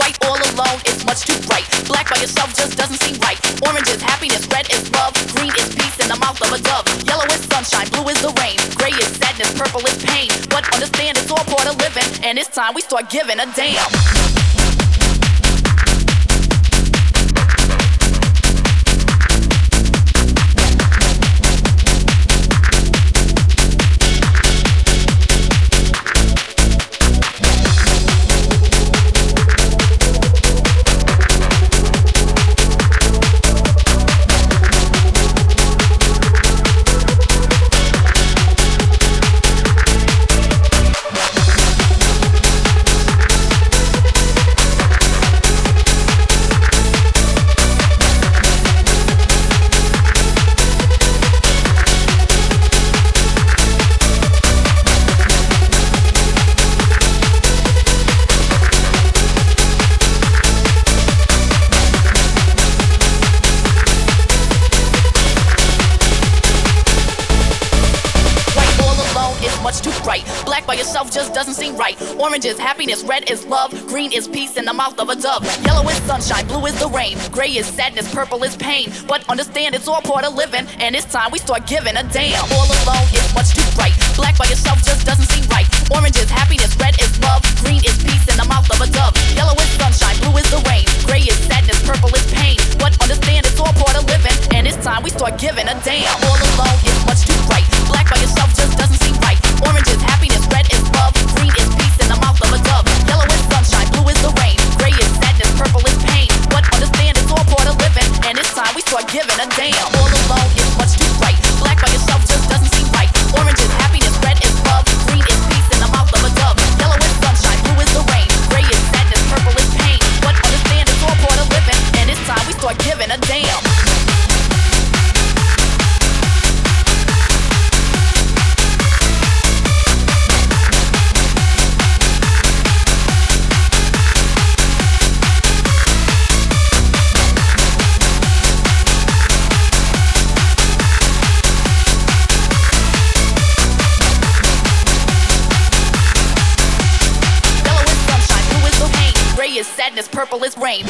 White all alone is much too bright. Black by yourself just doesn't seem right. Orange is happiness, red is love, green is peace in the mouth of a dove. Yellow is sunshine, blue is the rain, gray is sadness, purple is pain. But understand it's all part of living, and it's time we start giving a damn. Much too bright. Black by yourself just doesn't seem right. Orange is happiness, red is love, green is peace in the mouth of a dove. Yellow is sunshine, blue is the rain, gray is sadness, purple is pain. But understand it's all part of living, and it's time we start giving a damn. All alone is much too bright. Black by yourself just doesn't seem right. Orange is happiness, red is love, green is peace in the mouth of a dove. Yellow is sunshine, blue is the rain, gray is sadness, purple is pain. But understand it's all part of living, and it's time we start giving a damn. All alone is much too bright. Black by yourself just doesn't seem right. Orange is happiness, red is love, green is peace in the mouth of a dove. Yellow is sunshine, blue is the rain, gray is sadness, purple is pain. But understand it's all part of living, and it's time we start giving a damn. All alone is much too bright. Black by yourself just doesn't seem right. Orange is happiness, red is love, green is peace in the mouth of a dove. Yellow is sunshine, blue is the rain, gray is sadness, purple is pain. But understand it's all part of living, and it's time we start giving a damn. Is sadness, purple is rain.